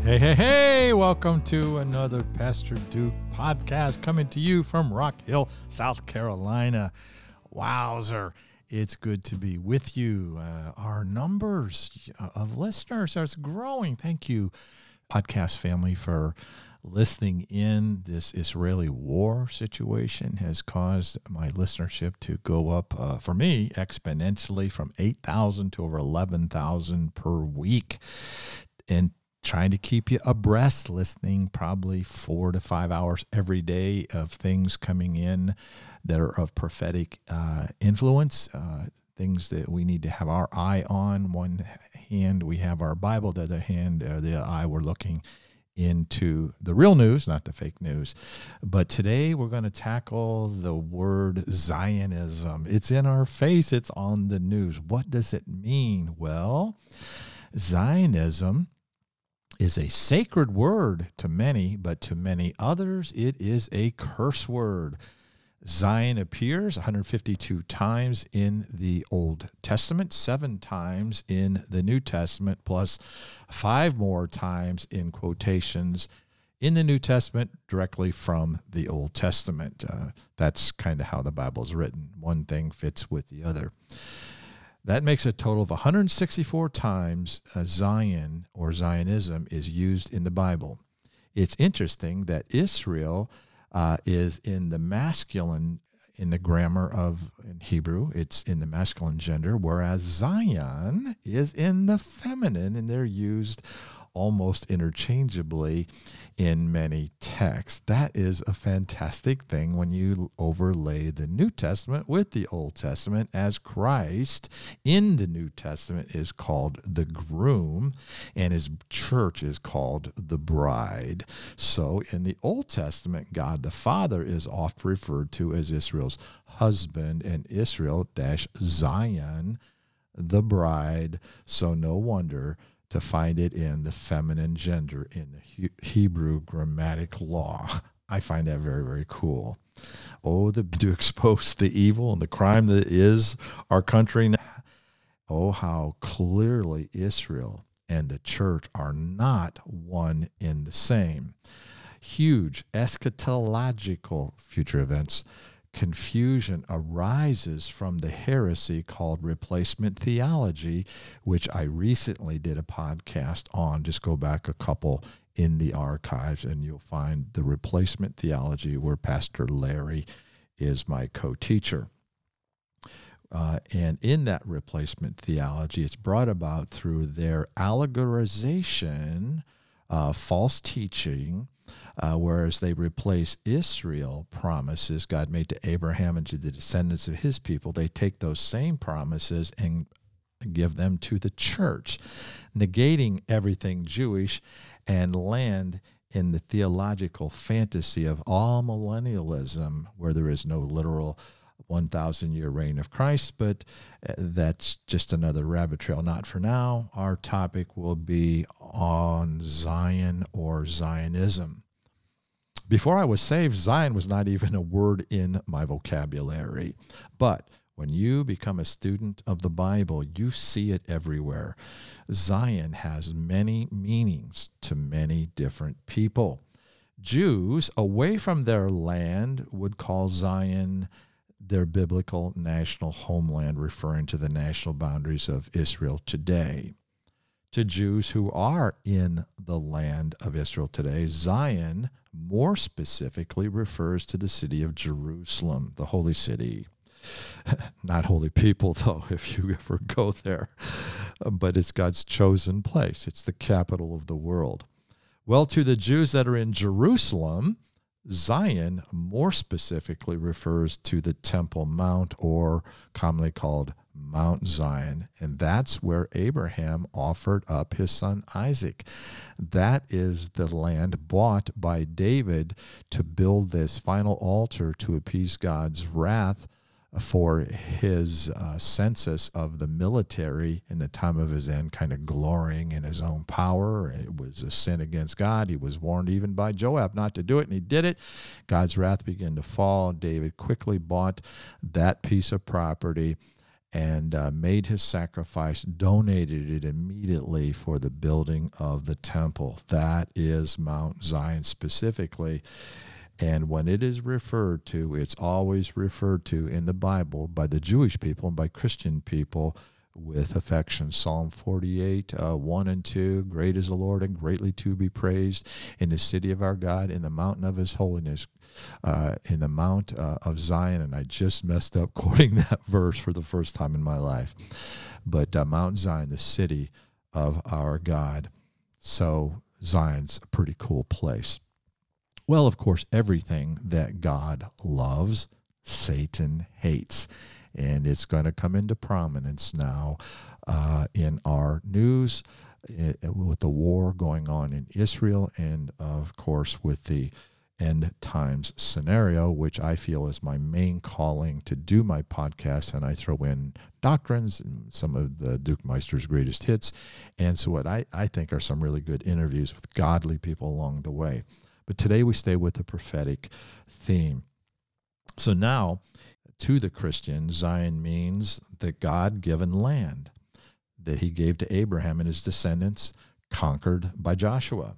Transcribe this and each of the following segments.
Hey, hey, hey, welcome to another Pastor Duke podcast coming to you from Rock Hill, South Carolina. Wowzer, it's good to be with you. Our numbers of listeners are growing. Thank you, podcast family, for listening in. This Israeli war situation has caused my listenership to go up, for me, exponentially from 8,000 to over 11,000 per week. And trying to keep you abreast, listening probably 4 to 5 hours every day of things coming in that are of prophetic influence, things that we need to have our eye on. One hand, we have our Bible. The other hand, the eye, we're looking into the real news, not the fake news. But today we're going to tackle the word Zionism. It's in our face. It's on the news. What does it mean? Well, Zionism is a sacred word to many, but to many others, it is a curse word. Zion appears 152 times in the Old Testament, 7 times in the New Testament, plus 5 more times in quotations in the New Testament directly from the Old Testament. That's kind of how the Bible is written. One thing fits with the other. That makes a total of 164 times Zion or Zionism is used in the Bible. It's interesting that Israel is in the masculine, in the grammar of in Hebrew, it's in the masculine gender, whereas Zion is in the feminine, and they're used almost interchangeably in many texts. That is a fantastic thing when you overlay the New Testament with the Old Testament, as Christ in the New Testament is called the groom and his church is called the bride. So in the Old Testament, God the Father is oft referred to as Israel's husband, and Israel-Zion, the bride. So no wonder to find it in the feminine gender in the Hebrew grammatic law. I find that very, very cool. To expose the evil and the crime that is our country now. Oh, how clearly Israel and the church are not one in the same. Huge eschatological future events. Confusion arises from the heresy called replacement theology, which I recently did a podcast on. Just go back a couple in the archives and you'll find the replacement theology where Pastor Larry is my co-teacher. And in that replacement theology, it's brought about through their allegorization, false teaching, whereas they replace Israel promises God made to Abraham and to the descendants of his people. They take those same promises and give them to the church, negating everything Jewish and land in the theological fantasy of all millennialism, where there is no literal 1,000-year reign of Christ, but that's just another rabbit trail. Not for now. Our topic will be on Zion or Zionism. Before I was saved, Zion was not even a word in my vocabulary. But when you become a student of the Bible, you see it everywhere. Zion has many meanings to many different people. Jews away from their land would call Zion their biblical national homeland, referring to the national boundaries of Israel today. To Jews who are in the land of Israel today, Zion more specifically refers to the city of Jerusalem, the holy city. Not holy people, though, if you ever go there, but it's God's chosen place. It's the capital of the world. Well, to the Jews that are in Jerusalem, Zion more specifically refers to the Temple Mount, or commonly called Mount Zion, and that's where Abraham offered up his son Isaac. That is the land bought by David to build this final altar to appease God's wrath for his census of the military in the time of his end, kind of glorying in his own power. It was a sin against God. He was warned even by Joab not to do it, and he did it. God's wrath began to fall. David quickly bought that piece of property and made his sacrifice, donated it immediately for the building of the temple. That is Mount Zion specifically. And when it is referred to, it's always referred to in the Bible by the Jewish people and by Christian people with affection. Psalm 48, 1 and 2, great is the Lord and greatly to be praised in the city of our God, in the mountain of his holiness, in the mount of Zion. And I just messed up quoting that verse for the first time in my life. But Mount Zion, the city of our God. So Zion's a pretty cool place. Well, of course, everything that God loves, Satan hates. And it's going to come into prominence now in our news with the war going on in Israel and, of course, with the end times scenario, which I feel is my main calling to do my podcast. And I throw in doctrines and some of the Duke Meister's greatest hits. And so what I think are some really good interviews with godly people along the way. But today we stay with the prophetic theme. So now, to the Christian, Zion means the God-given land that he gave to Abraham and his descendants, conquered by Joshua.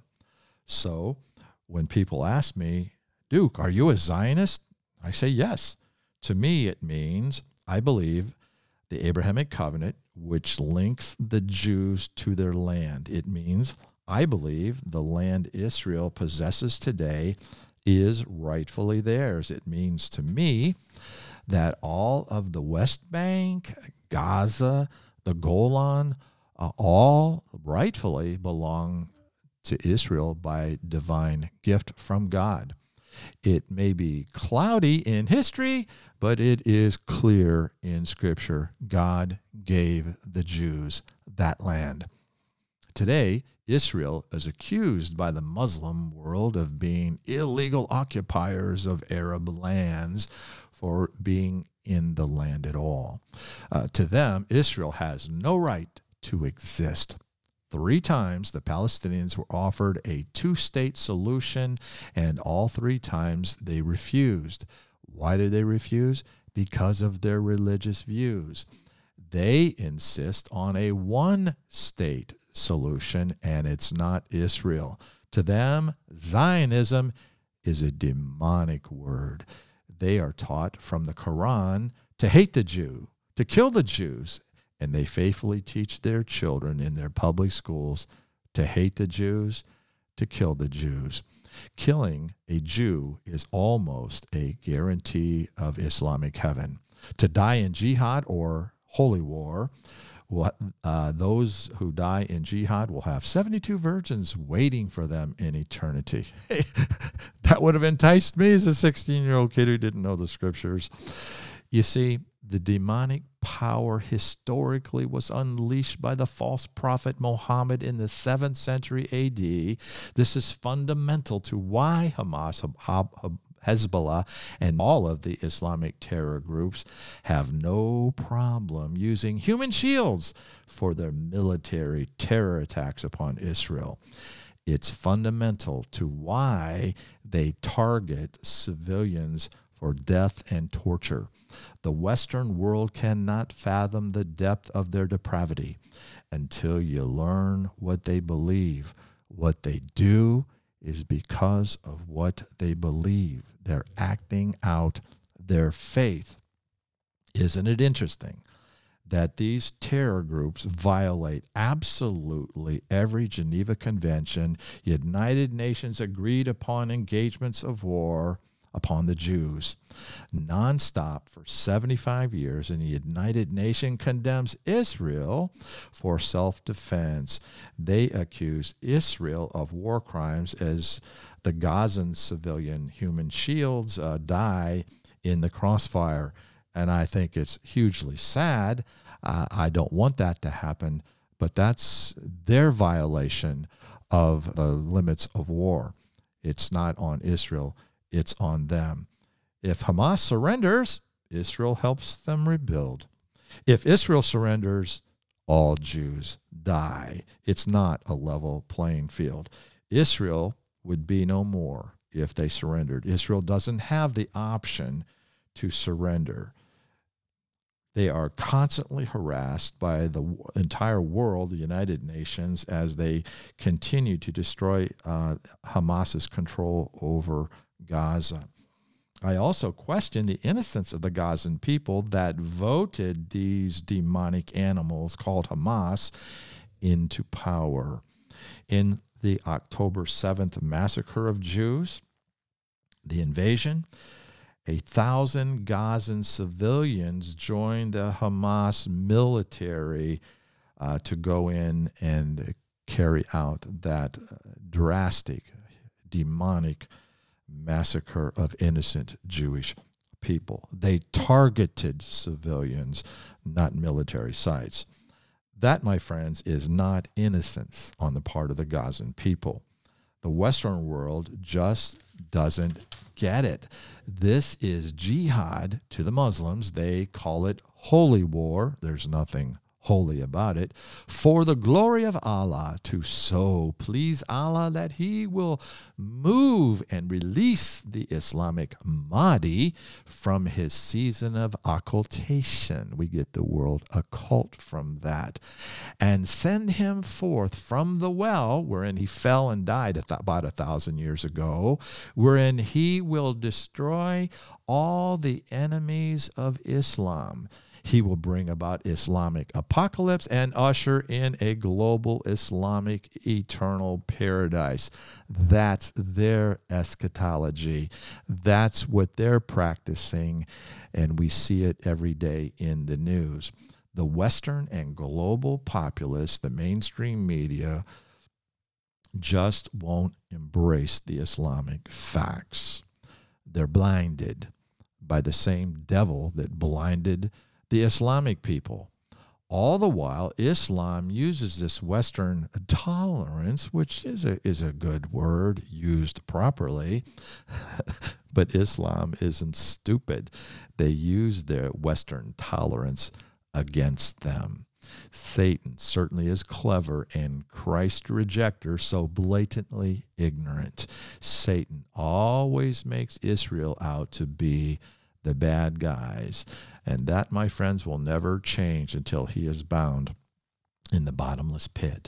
So when people ask me, Duke, are you a Zionist? I say yes. To me, it means I believe the Abrahamic covenant, which links the Jews to their land. It means I believe the land Israel possesses today is rightfully theirs. It means to me that all of the West Bank, Gaza, the Golan, all rightfully belong to Israel by divine gift from God. It may be cloudy in history, but it is clear in Scripture. God gave the Jews that land. Today, Israel is accused by the Muslim world of being illegal occupiers of Arab lands for being in the land at all. To them, Israel has no right to exist. 3 times the Palestinians were offered a 2-state solution, and all 3 times they refused. Why did they refuse? Because of their religious views. They insist on a 1-state solution, and it's not Israel. To them, Zionism is a demonic word. They are taught from the Quran to hate the Jew, to kill the Jews, and they faithfully teach their children in their public schools to hate the Jews, to kill the Jews. Killing a Jew is almost a guarantee of Islamic heaven. To die in jihad or holy war, those who die in jihad will have 72 virgins waiting for them in eternity. That would have enticed me as a 16-year-old kid who didn't know the scriptures. You see, the demonic power historically was unleashed by the false prophet Muhammad in the 7th century A.D. This is fundamental to why Hamas, Hezbollah, and all of the Islamic terror groups have no problem using human shields for their military terror attacks upon Israel. It's fundamental to why they target civilians for death and torture. The Western world cannot fathom the depth of their depravity until you learn what they believe. What they do is because of what they believe. They're acting out their faith. Isn't it interesting that these terror groups violate absolutely every Geneva Convention, United Nations agreed upon engagements of war upon the Jews, nonstop for 75 years, and the United Nations condemns Israel for self-defense. They accuse Israel of war crimes as the Gazan civilian human shields die in the crossfire. And I think it's hugely sad. I don't want that to happen, but that's their violation of the limits of war. It's not on Israel. It's on them. If Hamas surrenders, Israel helps them rebuild. If Israel surrenders, all Jews die. It's not a level playing field. Israel would be no more if they surrendered. Israel doesn't have the option to surrender. They are constantly harassed by the entire world, the United Nations, as they continue to destroy Hamas's control over Gaza. I also question the innocence of the Gazan people that voted these demonic animals called Hamas into power. In the October 7th massacre of Jews, the invasion, 1,000 Gazan civilians joined the Hamas military to go in and carry out that drastic, demonic massacre of innocent Jewish people. They targeted civilians, not military sites. That, my friends, is not innocence on the part of the Gazan people. The Western world just doesn't get it. This is jihad to the Muslims. They call it holy war. There's nothing holy about it. For the glory of Allah, to so please Allah that he will move and release the Islamic Mahdi from his season of occultation. We get the word occult from that. And send him forth from the well, wherein he fell and died about 1,000 years ago, wherein he will destroy all the enemies of Islam. He will bring about Islamic apocalypse and usher in a global Islamic eternal paradise. That's their eschatology. That's what they're practicing, and we see it every day in the news. The Western and global populace, the mainstream media, just won't embrace the Islamic facts. They're blinded by the same devil that blinded the Islamic people. All the while, Islam uses this Western tolerance, which is a good word used properly, but Islam isn't stupid. They use their Western tolerance against them. Satan certainly is clever and Christ rejecter, so blatantly ignorant. Satan always makes Israel out to be the bad guys. And that, my friends, will never change until he is bound in the bottomless pit.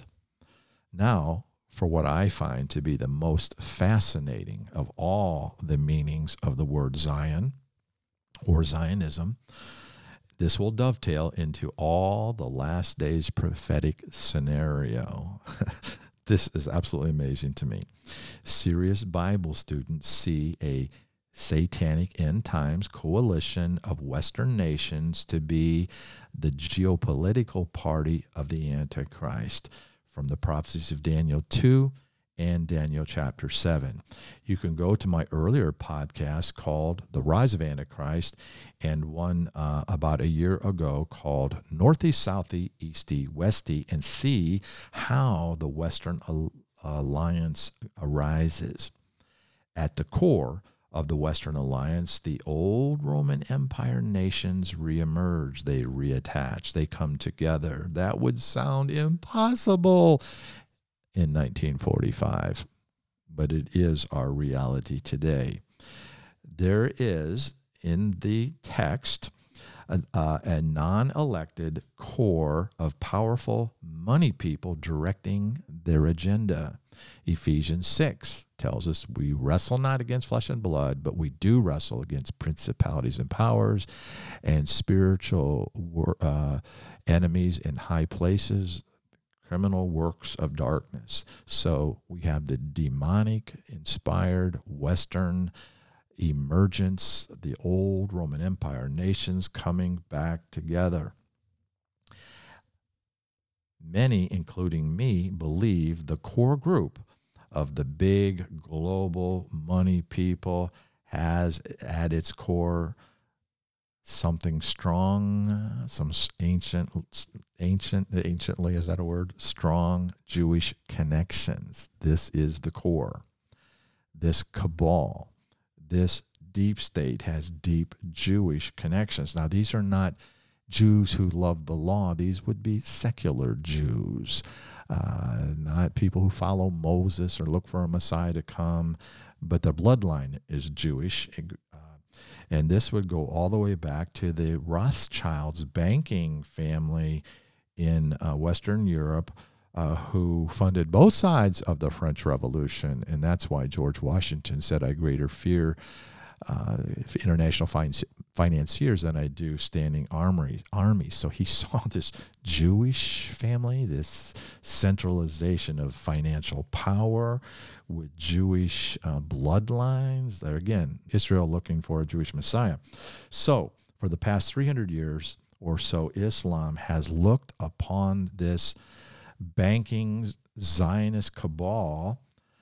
Now, for what I find to be the most fascinating of all the meanings of the word Zion or Zionism, this will dovetail into all the last days prophetic scenario. This is absolutely amazing to me. Serious Bible students see a satanic end times coalition of Western nations to be the geopolitical party of the Antichrist from the prophecies of Daniel 2 and Daniel chapter 7. You can go to my earlier podcast called The Rise of Antichrist and one about a year ago called Northeast, Southie, Eastie, Westie, and see how the Western Alliance arises. At the core of the Western Alliance, the old Roman Empire nations reemerge, they reattach, they come together. That would sound impossible in 1945, but it is our reality today. There is in the text a non-elected core of powerful money people directing their agenda. Ephesians 6 tells us we wrestle not against flesh and blood, but we do wrestle against principalities and powers and spiritual enemies in high places, criminal works of darkness. So we have the demonic-inspired Western emergence, the old Roman Empire nations coming back together. Many, including me, believe the core group of the big global money people has at its core something strong, some anciently, is that a word? Strong Jewish connections. This is the core. This cabal, this deep state has deep Jewish connections. Now, these are not Jews who love the law. These would be secular Jews, not people who follow Moses or look for a Messiah to come, but their bloodline is Jewish. And this would go all the way back to the Rothschilds banking family in Western Europe, who funded both sides of the French Revolution. And that's why George Washington said, I greater fear international financiers than I do standing armies. So he saw this Jewish family, this centralization of financial power with Jewish bloodlines. There again, Israel looking for a Jewish Messiah. So for the past 300 years or so, Islam has looked upon this banking Zionist cabal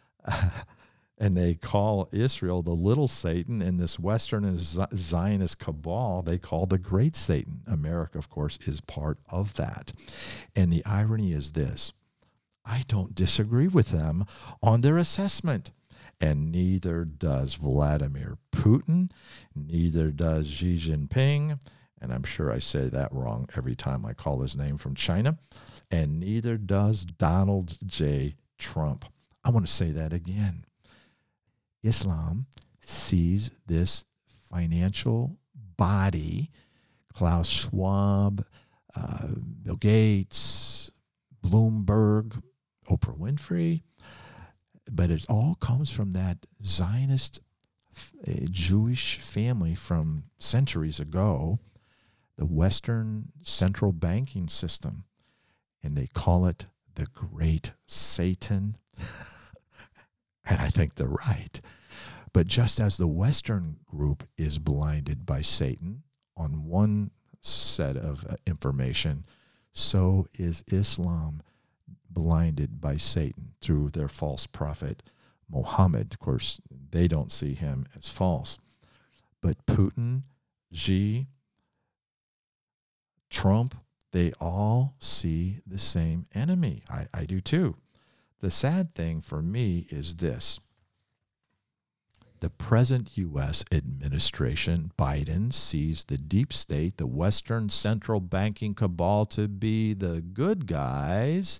and they call Israel the little Satan, and this Western Zionist cabal they call the great Satan. America, of course, is part of that. And the irony is this: I don't disagree with them on their assessment, and neither does Vladimir Putin, neither does Xi Jinping, and I'm sure I say that wrong every time I call his name from China, and neither does Donald J. Trump. I want to say that again. Islam sees this financial body, Klaus Schwab, Bill Gates, Bloomberg, Oprah Winfrey, but it all comes from that Zionist Jewish family from centuries ago, the Western central banking system, and they call it the Great Satan. And I think they're right. But just as the Western group is blinded by Satan on one set of information, so is Islam blinded by Satan through their false prophet, Muhammad. Of course, they don't see him as false. But Putin, Xi, Trump, they all see the same enemy. I do too. The sad thing for me is this. The present U.S. administration, Biden, sees the deep state, the Western central banking cabal, to be the good guys,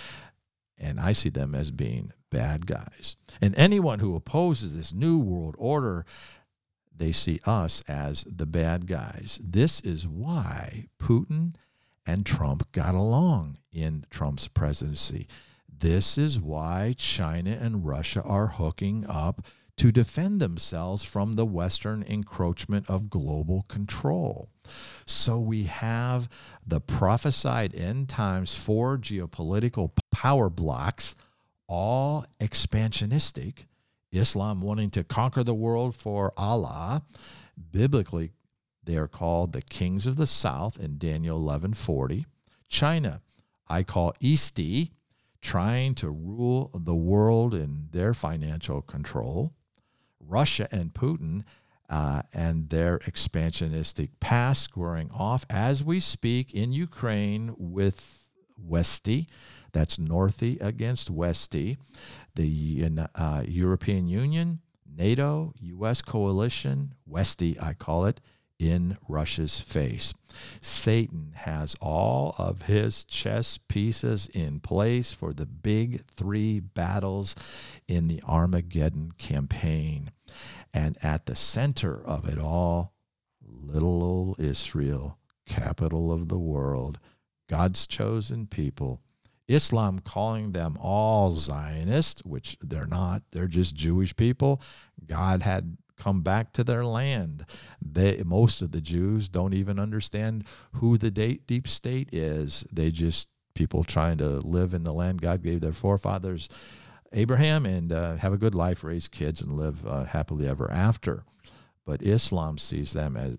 and I see them as being bad guys. And anyone who opposes this new world order, they see us as the bad guys. This is why Putin and Trump got along in Trump's presidency. This is why China and Russia are hooking up to defend themselves from the Western encroachment of global control. So we have the prophesied end times 4 geopolitical power blocks, all expansionistic. Islam wanting to conquer the world for Allah. Biblically, they are called the kings of the south in Daniel 11:40. China, I call Eastie, trying to rule the world in their financial control. Russia and Putin and their expansionistic past squaring off as we speak in Ukraine with Westy. That's Northy against Westy. The European Union, NATO, U.S. coalition, Westy, I call it, in Russia's face. Satan has all of his chess pieces in place for the big 3 battles in the Armageddon campaign. And at the center of it all, little old Israel, capital of the world, God's chosen people. Islam calling them all Zionists, which they're not. They're just Jewish people. God had come back to their land. Most of the Jews don't even understand who the deep state is. They just people trying to live in the land God gave their forefathers, Abraham, and have a good life, raise kids, and live happily ever after. But Islam sees them as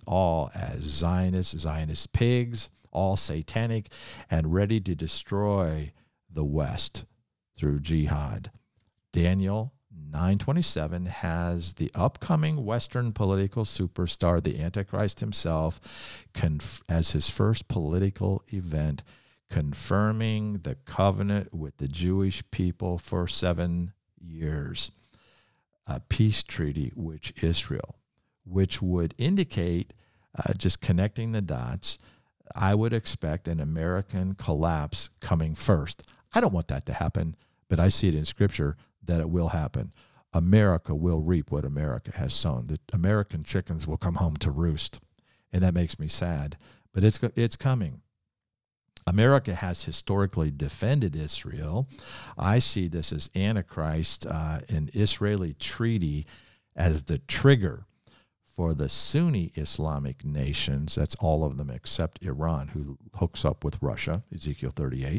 Zionist pigs, all satanic, and ready to destroy the West through jihad. Daniel 9:27 has the upcoming Western political superstar, the Antichrist himself, as his first political event, confirming the covenant with the Jewish people for 7 years. A peace treaty with Israel, which would indicate, just connecting the dots, I would expect an American collapse coming first. I don't want that to happen, but I see it in Scripture that it will happen. America will reap what America has sown. The American chickens will come home to roost, and that makes me sad. But it's coming. America has historically defended Israel. I see this as Antichrist, an Israeli treaty, as the trigger for the Sunni Islamic nations. That's all of them except Iran, who hooks up with Russia, Ezekiel 38.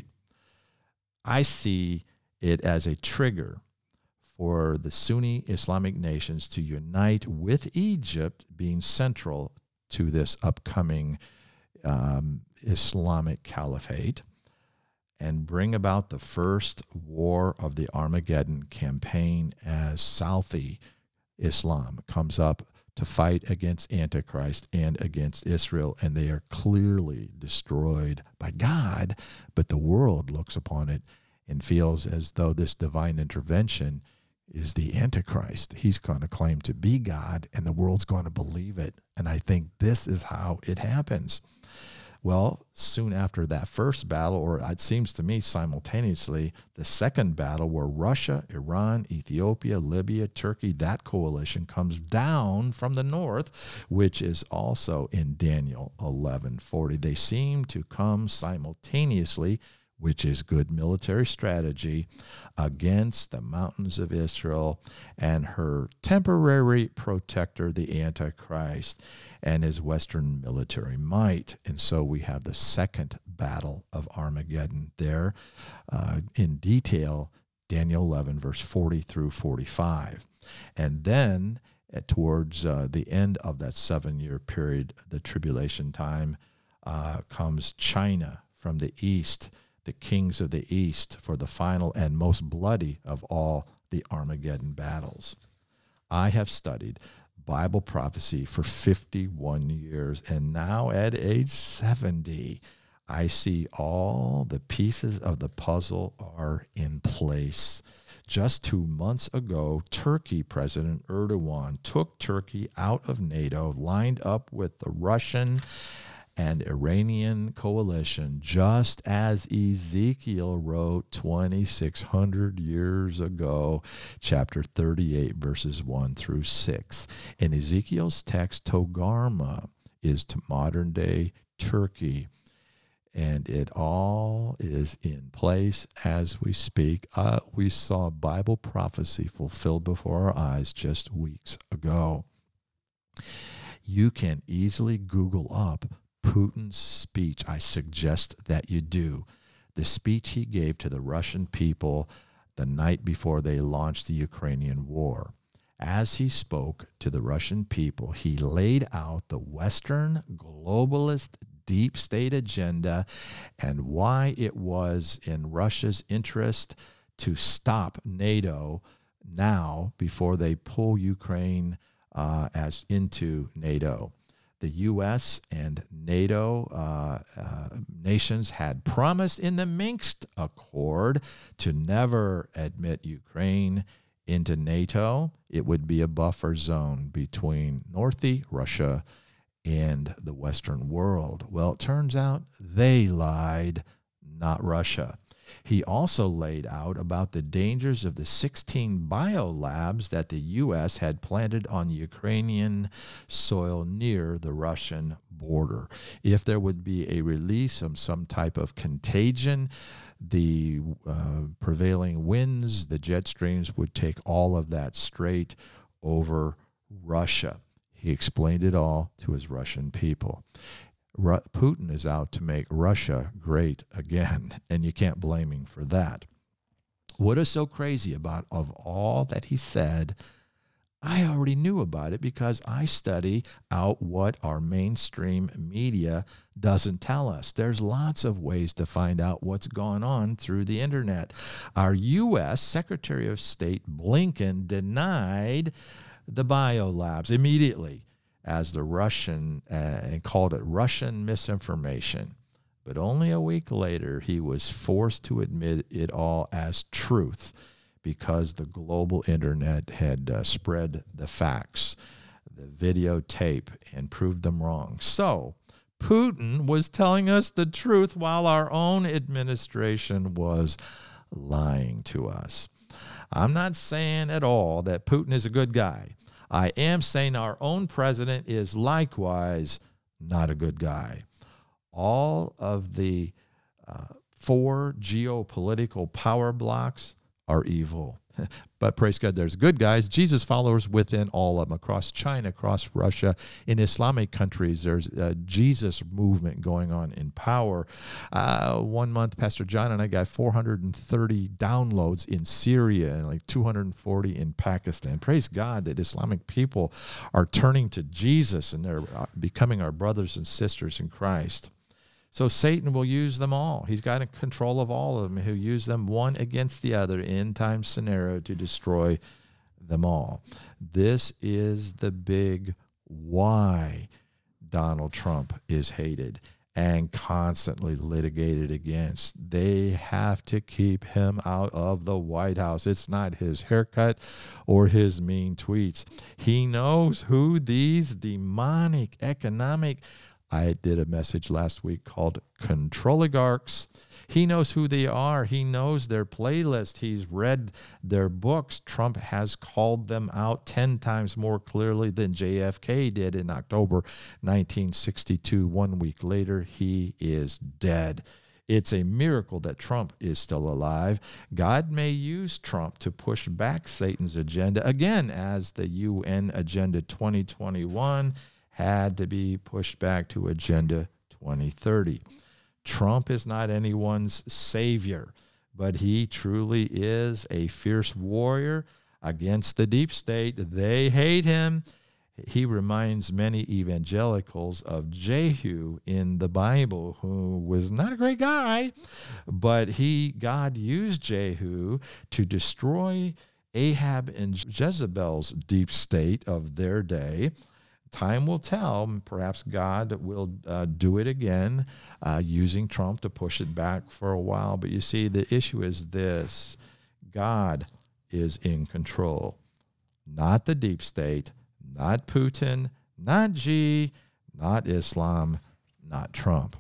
I see it as a trigger for the Sunni Islamic nations to unite with Egypt, being central to this upcoming Islamic caliphate, and bring about the first war of the Armageddon campaign as Southi Islam comes up to fight against Antichrist and against Israel, and they are clearly destroyed by God, but the world looks upon it and feels as though this divine intervention is the Antichrist. He's going to claim to be God, and the world's going to believe it. And I think this is how it happens. Well, soon after that first battle, or it seems to me simultaneously, the second battle where Russia, Iran, Ethiopia, Libya, Turkey, that coalition comes down from the north, which is also in Daniel 11:40. They seem to come simultaneously, which is good military strategy, against the mountains of Israel and her temporary protector, the Antichrist, and his Western military might. And so we have the second battle of Armageddon there in detail, Daniel 11, verse 40 through 45. And then towards the end of that 7-year period, the tribulation time, comes China from the east, the kings of the east, for the final and most bloody of all the Armageddon battles. I have studied Bible prophecy for 51 years, and now at age 70, I see all the pieces of the puzzle are in place. Just 2 months ago, Turkey President Erdogan took Turkey out of NATO, lined up with the Russian and Iranian coalition, just as Ezekiel wrote 2,600 years ago, chapter 38, verses 1 through 6. In Ezekiel's text, Togarmah is to modern-day Turkey, and it all is in place as we speak. We saw Bible prophecy fulfilled before our eyes just weeks ago. You can easily Google up Putin's speech. I suggest that you do. The speech he gave to the Russian people the night before they launched the Ukrainian war. As he spoke to the Russian people, he laid out the Western globalist deep state agenda and why it was in Russia's interest to stop NATO now before they pull Ukraine as into NATO. The U.S. and NATO nations had promised in the Minsk Accord to never admit Ukraine into NATO. It would be a buffer zone between Northy, Russia, and the Western world. Well, it turns out they lied, not Russia. He also laid out about the dangers of the 16 biolabs that the U.S. had planted on Ukrainian soil near the Russian border. If there would be a release of some type of contagion, the prevailing winds, the jet streams would take all of that straight over Russia. He explained it all to his Russian people. Putin is out to make Russia great again, and you can't blame him for that. What is so crazy about of all that he said, I already knew about it because I study out what our mainstream media doesn't tell us. There's lots of ways to find out what's going on through the internet. Our U.S. Secretary of State Blinken denied the biolabs immediately as the Russian, and called it Russian misinformation. But only a week later, he was forced to admit it all as truth because the global internet had spread the facts, the videotape, and proved them wrong. So Putin was telling us the truth while our own administration was lying to us. I'm not saying at all that Putin is a good guy. I am saying our own president is likewise not a good guy. All of the 4 geopolitical power blocks are evil. But praise God, there's good guys, Jesus followers within all of them, across China, across Russia, in Islamic countries. There's a Jesus movement going on in power. 1 month, Pastor John and I got 430 downloads in Syria and like 240 in Pakistan. Praise God that Islamic people are turning to Jesus and they're becoming our brothers and sisters in Christ. So Satan will use them all. He's got control of all of them. He'll use them one against the other end time scenario to destroy them all. This is the big why Donald Trump is hated and constantly litigated against. They have to keep him out of the White House. It's not his haircut or his mean tweets. He knows who these demonic economic, I did a message last week called Controligarchs. He knows who they are. He knows their playlist. He's read their books. Trump has called them out 10 times more clearly than JFK did in October 1962. 1 week later, he is dead. It's a miracle that Trump is still alive. God may use Trump to push back Satan's agenda, again, as the UN Agenda 2021 had to be pushed back to Agenda 2030. Trump is not anyone's savior, but he truly is a fierce warrior against the deep state. They hate him. He reminds many evangelicals of Jehu in the Bible, who was not a great guy, but God used Jehu to destroy Ahab and Jezebel's deep state of their day. Time will tell. Perhaps God will do it again, using Trump to push it back for a while. But you see, the issue is this. God is in control. Not the deep state, not Putin, not Xi, not Islam, not Trump.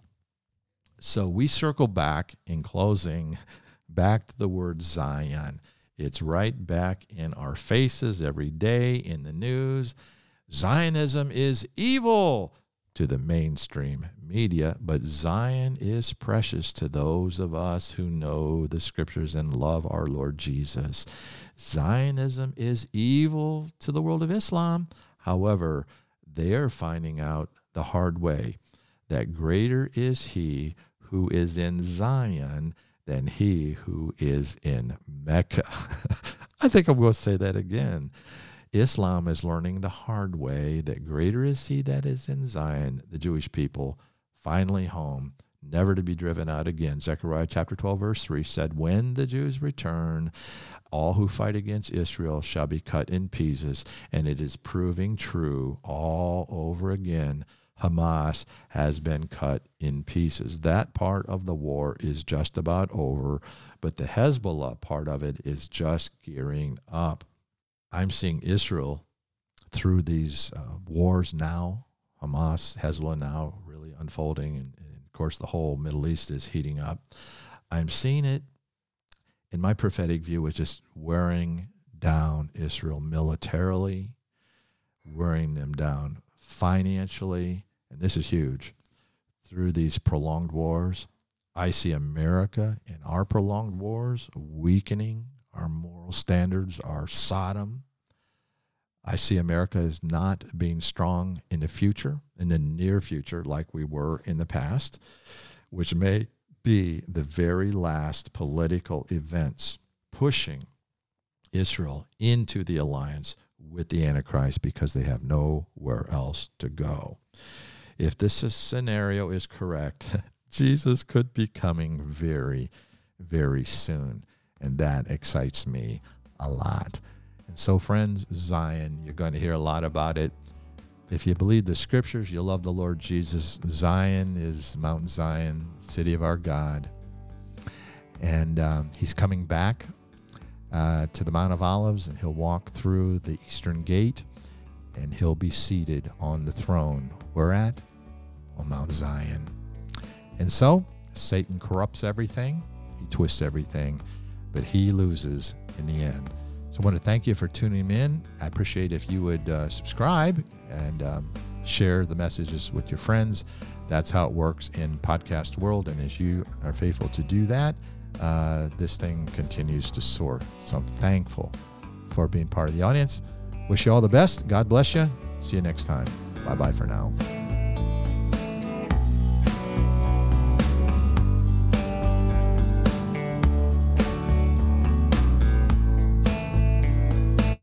So we circle back in closing, back to the word Zion. It's right back in our faces every day in the news. Zionism is evil to the mainstream media, but Zion is precious to those of us who know the scriptures and love our Lord Jesus. Zionism is evil to the world of Islam. However, they are finding out the hard way that greater is he who is in Zion than he who is in Mecca. I think I'm going to say that again. Islam is learning the hard way that greater is he that is in Zion, the Jewish people, finally home, never to be driven out again. Zechariah chapter 12, verse 3 said, when the Jews return, all who fight against Israel shall be cut in pieces. And it is proving true all over again. Hamas has been cut in pieces. That part of the war is just about over, but the Hezbollah part of it is just gearing up. I'm seeing Israel through these wars now, Hamas, Hezbollah now really unfolding, and of course the whole Middle East is heating up. I'm seeing it, in my prophetic view, is just wearing down Israel militarily, wearing them down financially, and this is huge. Through these prolonged wars, I see America in our prolonged wars weakening. Our moral standards are Sodom. I see America as not being strong in the future, in the near future, like we were in the past, which may be the very last political events pushing Israel into the alliance with the Antichrist because they have nowhere else to go. If this scenario is correct, Jesus could be coming very, very soon. And that excites me a lot. And so, friends, Zion, you're going to hear a lot about it. If you believe the scriptures, you love the Lord Jesus. Zion is Mount Zion, city of our God. And he's coming back to the Mount of Olives, and he'll walk through the eastern gate, and he'll be seated on the throne. Where at? On Mount Zion. And so, Satan corrupts everything. He twists everything. But he loses in the end. So I want to thank you for tuning in. I appreciate if you would subscribe and share the messages with your friends. That's how it works in podcast world. And as you are faithful to do that, this thing continues to soar. So I'm thankful for being part of the audience. Wish you all the best. God bless you. See you next time. Bye-bye for now.